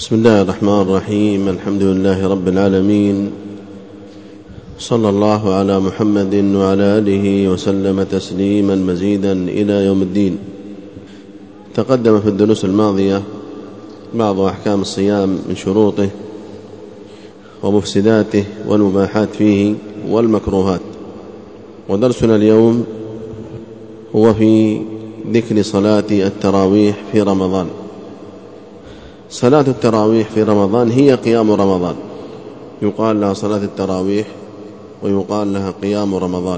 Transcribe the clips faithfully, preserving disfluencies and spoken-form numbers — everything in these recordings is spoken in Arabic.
بسم الله الرحمن الرحيم. الحمد لله رب العالمين، صلى الله على محمد وعلى آله وسلم تسليما مزيدا إلى يوم الدين. تقدم في الدروس الماضية بعض أحكام الصيام من شروطه ومفسداته والمباحات فيه والمكروهات، ودرسنا اليوم هو في ذكر صلاة التراويح في رمضان. صلاة التراويح في رمضان هي قيام رمضان، يقال لها صلاة التراويح ويقال لها قيام رمضان،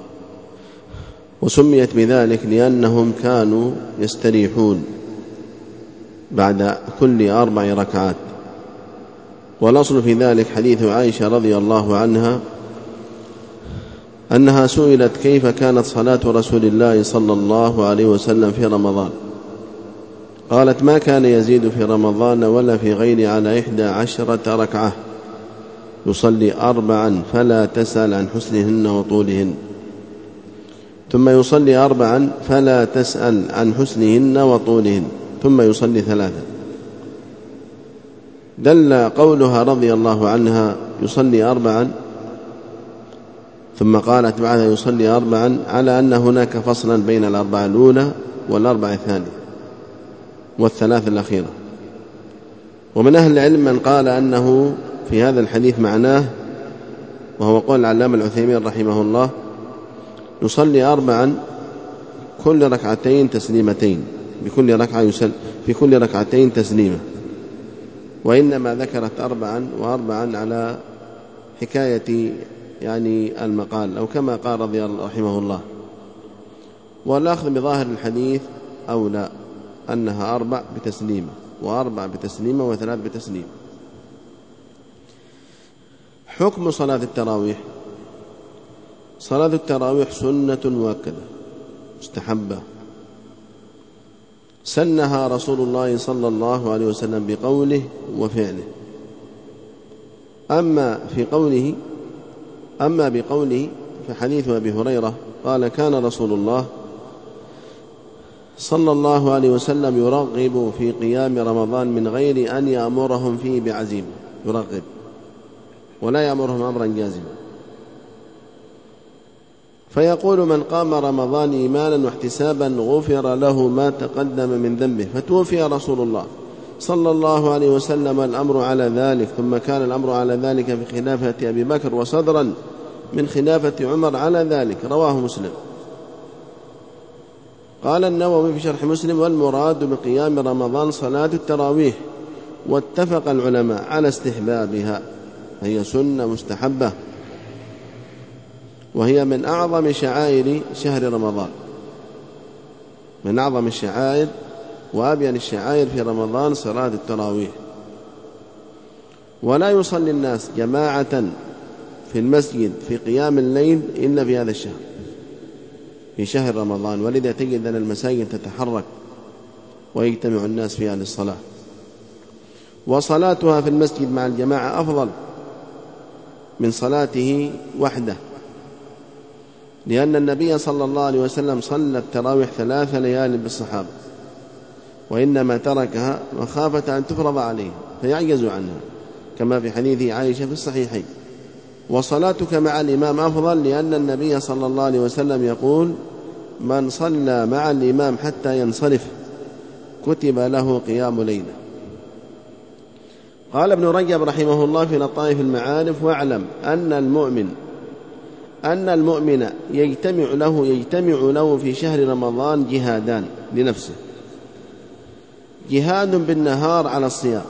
وسميت بذلك لأنهم كانوا يستريحون بعد كل أربع ركعات. والأصل في ذلك حديث عائشة رضي الله عنها أنها سئلت كيف كانت صلاة رسول الله صلى الله عليه وسلم في رمضان، قالت ما كان يزيد في رمضان ولا في غيره على إحدى عشرة ركعة، يصلي أربعا فلا تسأل عن حسنهن وطولهن، ثم يصلي أربعا فلا تسأل عن حسنهن وطولهن، ثم يصلي ثلاثا. دل قولها رضي الله عنها يصلي أربعا ثم قالت بعدها يصلي أربعا على أن هناك فصلا بين الأربعة الأولى والأربعة الثانية والثلاث الأخيرة. ومن أهل العلم من قال أنه في هذا الحديث معناه، وهو قول العلامة العثيمين رحمه الله، يصلي أربعا كل ركعتين تسليمتين، بكل ركعة يسل في كل ركعتين تسليمة، وإنما ذكرت أربعا وأربعا على حكاية يعني المقال، أو كما قال رضي الله رحمه الله. والأخذ بظاهر الحديث أولى، أنها أربع بتسليمة وأربع بتسليمة وثلاث بتسليمة. حكم صلاة التراويح: صلاة التراويح سنة مؤكدة مستحبة، سنها رسول الله صلى الله عليه وسلم بقوله وفعله. أما في قوله أما بقوله فحديث أبي هريرة قال كان رسول الله صلى الله عليه وسلم يرغب في قيام رمضان من غير أن يأمرهم فيه بعزيمة، يرغب ولا يأمرهم أمرا جازما، فيقول من قام رمضان إيمانا واحتسابا غفر له ما تقدم من ذنبه، فتوفي رسول الله صلى الله عليه وسلم الأمر على ذلك، ثم كان الأمر على ذلك في خلافة أبي بكر، وصدرا من خلافة عمر على ذلك. رواه مسلم. قال النووي في شرح مسلم: والمراد بقيام رمضان صلاة التراويح، واتفق العلماء على استحبابها، هي سنة مستحبة، وهي من أعظم شعائر شهر رمضان، من أعظم الشعائر وأبين الشعائر في رمضان صلاة التراويح. ولا يصلي الناس جماعة في المسجد في قيام الليل إلا في هذا الشهر، في شهر رمضان، ولذا تجد أن المساجد تتحرك ويجتمع الناس فيها للصلاة. وصلاتها في المسجد مع الجماعة أفضل من صلاته وحده، لأن النبي صلى الله عليه وسلم صلى التراويح ثلاث ليال بالصحابة، وإنما تركها مخافة أن تفرض عليه فيعجزوا عنها، كما في حديث عائشة في الصحيحين. وصلاتك مع الإمام أفضل، لأن النبي صلى الله عليه وسلم يقول: من صلى مع الإمام حتى ينصرف كتب له قيام ليلة. قال ابن رجب رحمه الله في لطائف المعارف: واعلم أن المؤمن أن المؤمن يجتمع له يجتمع له في شهر رمضان جهادان لنفسه: جهاد بالنهار على الصيام،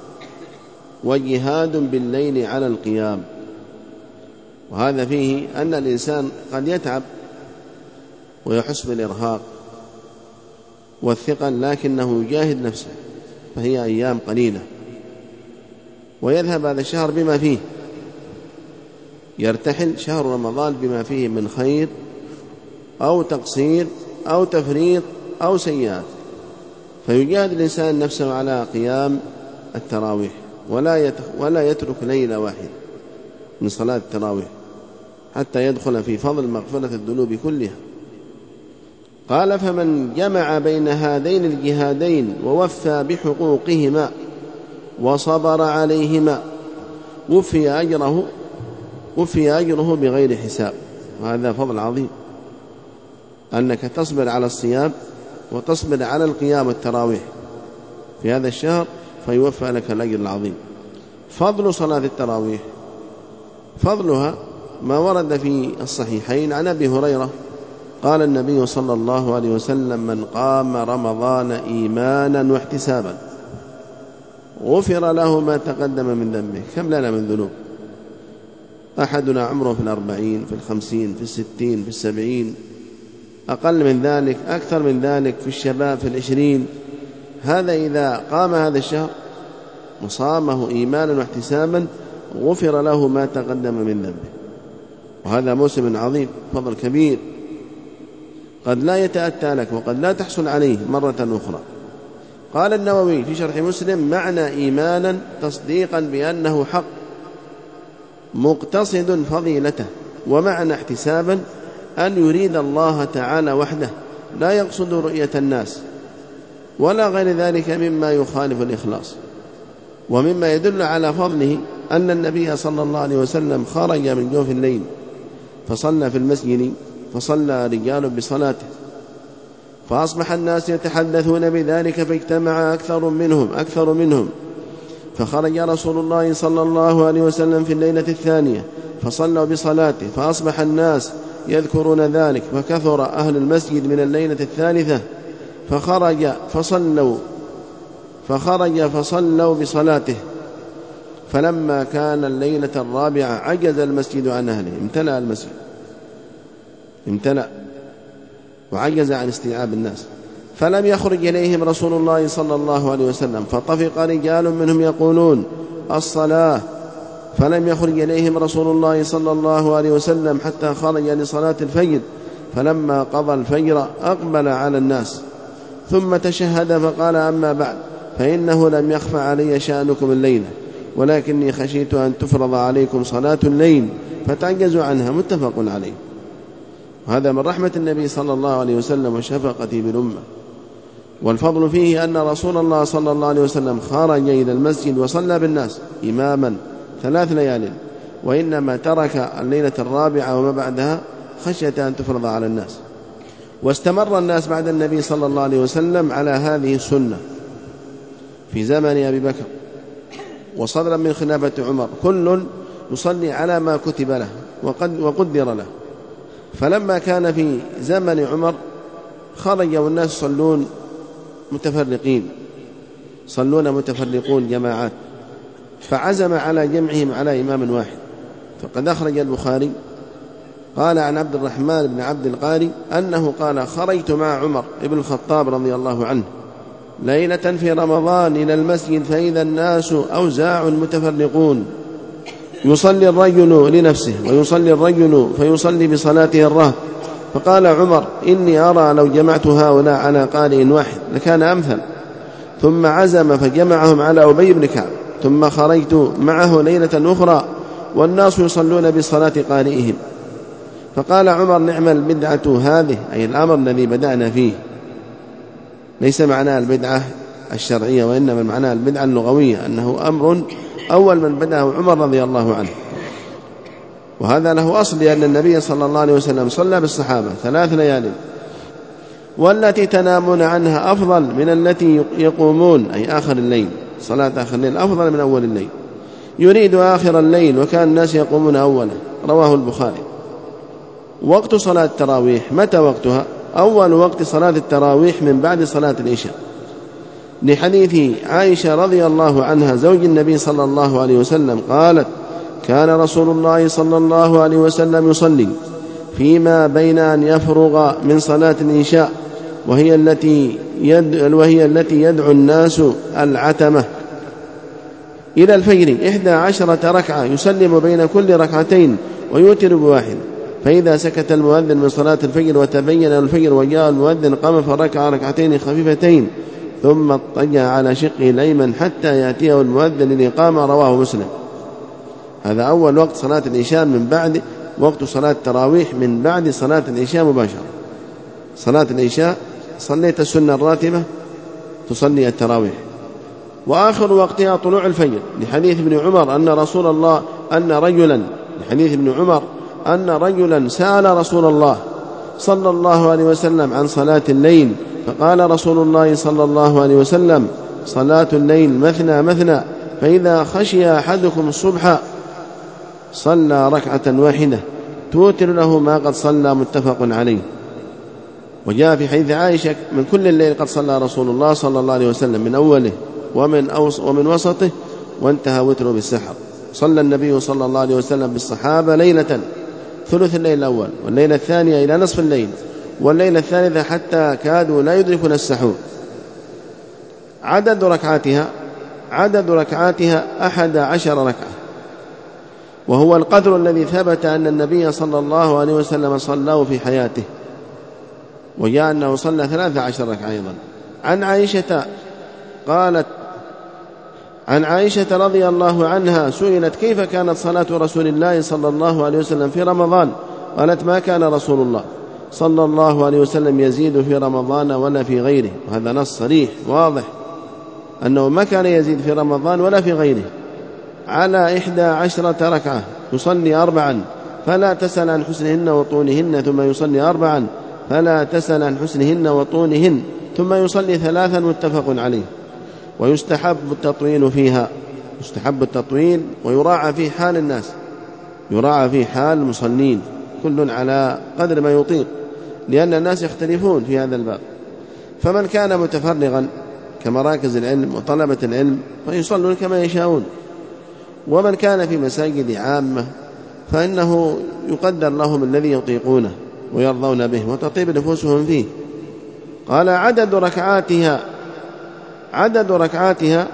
وجهاد بالليل على القيام. وهذا فيه أن الإنسان قد يتعب ويحس بالإرهاق والثقل، لكنه يجاهد نفسه، فهي أيام قليلة، ويذهب هذا الشهر بما فيه، يرتحل شهر رمضان بما فيه من خير أو تقصير أو تفريط أو سيئات، فيجاهد الإنسان نفسه على قيام التراويح، ولا ولا يترك ليلة واحدة من صلاة التراويح حتى يدخل في فضل مغفرة الذنوب كلها. قال: فمن جمع بين هذين الجهادين ووفى بحقوقهما وصبر عليهما وفي أجره وفي أجره بغير حساب. وهذا فضل عظيم أنك تصبر على الصيام وتصبر على القيام والتراويح في هذا الشهر فيوفى لك الأجر العظيم. فضل صلاة التراويح، فضلها ما ورد في الصحيحين عن أبي هريرة قال النبي صلى الله عليه وسلم: من قام رمضان إيمانا واحتسابا غفر له ما تقدم من ذنبه. كم لنا من ذنوب؟ أحدنا عمره في الأربعين، في الخمسين، في الستين، في السبعين، أقل من ذلك، أكثر من ذلك في الشباب في العشرين. هذا إذا قام هذا الشهر وصامه إيمانا واحتسابا غفر له ما تقدم من ذنبه. وهذا موسم عظيم، فضل كبير قد لا يتأتى لك وقد لا تحصل عليه مرة أخرى. قال النووي في شرح مسلم: معنى إيمانا تصديقا بأنه حق مقتصد فضيلته، ومعنى احتسابا أن يريد الله تعالى وحده لا يقصد رؤية الناس ولا غير ذلك مما يخالف الإخلاص. ومما يدل على فضله أن النبي صلى الله عليه وسلم خرج من جوف الليل فصلى في المسجد، فصلى رجال بصلاته، فأصبح الناس يتحدثون بذلك فاجتمع أكثر منهم أكثر منهم فخرج رسول الله صلى الله عليه وسلم في الليلة الثانية فصلوا بصلاته، فأصبح الناس يذكرون ذلك فكثر أهل المسجد من الليلة الثالثة فخرج فصلوا فخرج فصلوا بصلاته. فلما كان الليلة الرابعة عجز المسجد عن أهله، امتلأ المسجد امتلأ وعجز عن استيعاب الناس، فلم يخرج إليهم رسول الله صلى الله عليه وسلم، فطفق رجال منهم يقولون: الصلاة. فلم يخرج إليهم رسول الله صلى الله عليه وسلم حتى خرج لصلاة الفجر، فلما قضى الفجر أقبل على الناس ثم تشهد فقال: أما بعد، فإنه لم يخفى علي شأنكم الليلة، ولكني خشيت أن تفرض عليكم صلاة الليل فتعجزوا عنها. متفق عليه. وهذا من رحمة النبي صلى الله عليه وسلم وشفقته بالأمة. والفضل فيه أن رسول الله صلى الله عليه وسلم خرج إلى المسجد وصلى بالناس إماما ثلاث ليال، وإنما ترك الليلة الرابعة وما بعدها خشية أن تفرض على الناس. واستمر الناس بعد النبي صلى الله عليه وسلم على هذه السنة في زمن أبي بكر وصدرا من خلافة عمر، كل يصلي على ما كتب له وقد وقدر له. فلما كان في زمن عمر خرج والناس صلون متفرقين صلون متفرقون جماعات، فعزم على جمعهم على إمام واحد. فقد أخرج البخاري قال عن عبد الرحمن بن عبد القاري أنه قال: خرجت مع عمر بن الخطاب رضي الله عنه ليلة في رمضان إلى المسجد فإذا الناس أوزاع متفرقون، يصلي الرجل لنفسه ويصلي الرجل فيصلي بصلاته الرهط. فقال عمر: إني أرى لو جمعت هؤلاء على قارئ واحد لكان أمثل. ثم عزم فجمعهم على أبي بن كعب، ثم خرجت معه ليلة أخرى والناس يصلون بصلاة قارئهم. فقال عمر: نعم البدعة هذه، أي الأمر الذي بدأنا فيه. ليس معناه البدعة الشرعية، وإنما معناه البدعة اللغوية، أنه أمر أول من بدأه عمر رضي الله عنه. وهذا له أصل، لأن النبي صلى الله عليه وسلم صلى بالصحابة ثلاث ليال، والتي تنامون عنها أفضل من التي يقومون، أي آخر الليل، صلاة آخر الليل أفضل من أول الليل، يريد آخر الليل وكان الناس يقومون أوله. رواه البخاري. وقت صلاة التراويح، متى وقتها؟ أول وقت صلاة التراويح من بعد صلاة العشاء، لحديث عائشة رضي الله عنها زوج النبي صلى الله عليه وسلم قالت: كان رسول الله صلى الله عليه وسلم يصلي فيما بين أن يفرغ من صلاة العشاء وهي التي يدعو, وهي التي يدعو الناس العتمة إلى الفجر إحدى عشرة ركعة، يسلم بين كل ركعتين ويوتر بواحد. فإذا سكت المؤذن من صلاة الفجر وتبين الفجر وجاء المؤذن قام فركع ركعتين خفيفتين ثم اضطجع على شقه الأيمن حتى يأتيه المؤذن للإقامة. رواه مسلم. هذا أول وقت صلاة العشاء من بعد وقت صلاة التراويح، من بعد صلاة العشاء مباشرة. صلاة العشاء صليت السنة الراتبة تصلي التراويح، وآخر وقتها طلوع الفجر، لحديث ابن عمر أن رسول الله أن رجلا لحديث ابن عمر أن رجلا سأل رسول الله صلى الله عليه وسلم عن صلاة الليل، فقال رسول الله صلى الله عليه وسلم: صلاة الليل مثنى مثنى، فإذا خشي أحدكم الصبح صلى ركعة واحدة توتر له ما قد صلى، متفق عليه. وجاء في حديث عائشة: من كل الليل قد صلى رسول الله صلى الله عليه وسلم، من أوله ومن, أوس ومن وسطه وانتهى وتره بالسحر. صلى النبي صلى الله عليه وسلم بالصحابة ليلة ثلث الليل الأول، والليلة الثانية إلى نصف الليل، والليلة الثالثة حتى كادوا لا يدركون السحور. عدد ركعاتها عدد ركعاتها أحد عشر ركعة، وهو القدر الذي ثبت أن النبي صلى الله عليه وسلم صلاه في حياته، وجاء أنه صلى ثلاث عشر ركعة أيضا. عن عائشة قالت عن عائشة رضي الله عنها سئلت: كيف كانت صلاة رسول الله صلى الله عليه وسلم في رمضان؟ قالت: ما كان رسول الله صلى الله عليه وسلم يزيد في رمضان ولا في غيره. وهذا نص صريح واضح أنه ما كان يزيد في رمضان ولا في غيره على إحدى عشرة ركعة، يصلي أربعا فلا تسأل عن حسنهن وطولهن، ثم يصلي أربعا فلا تسأل عن حسنهن وطولهن، ثم يصلي ثلاثا، متفق عليه. ويستحب التطويل فيها، يستحب التطويل ويراعى في حال الناس، يراعى في حال المصلين، كل على قدر ما يطيق، لأن الناس يختلفون في هذا الباب. فمن كان متفرغا كمراكز العلم وطلبة العلم فيصلون كما يشاءون، ومن كان في مساجد عامة فإنه يقدر لهم الذي يطيقونه ويرضون به وتطيب نفوسهم فيه. قال: عدد ركعاتها عدد ركعاتها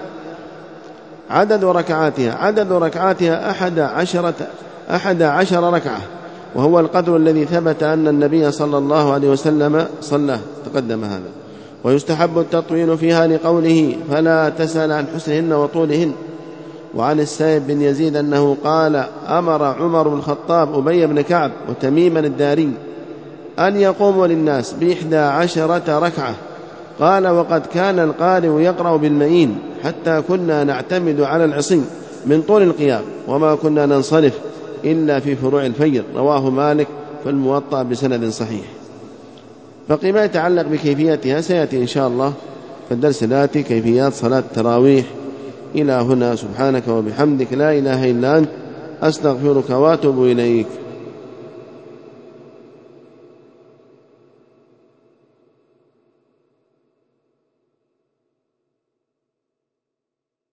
عدد ركعاتها عدد ركعاتها أحد عشرة أحد عشر ركعة، وهو القدر الذي ثبت أن النبي صلى الله عليه وسلم صلاه، تقدم هذا. ويستحب التطويل فيها لقوله: فلا تسأل عن حسنهن وطولهن. وعن السائب بن يزيد أنه قال: أمر عمر بن الخطاب أبي بن كعب وتميما الداري أن يقوموا للناس بإحدى عشرة ركعة. قال: وقد كان القارئ يقرأ بالمئين حتى كنا نعتمد على العصي من طول القيام، وما كنا ننصرف إلا في فروع الفجر. رواه مالك في الموطأ بسند صحيح. بقي ما يتعلق بكيفيتها سيأتي إن شاء الله في الدرس الآتي، كيفيات صلاة التراويح. إلى هنا، سبحانك وبحمدك، لا إله إلا أنت، أستغفرك وأتوب إليك.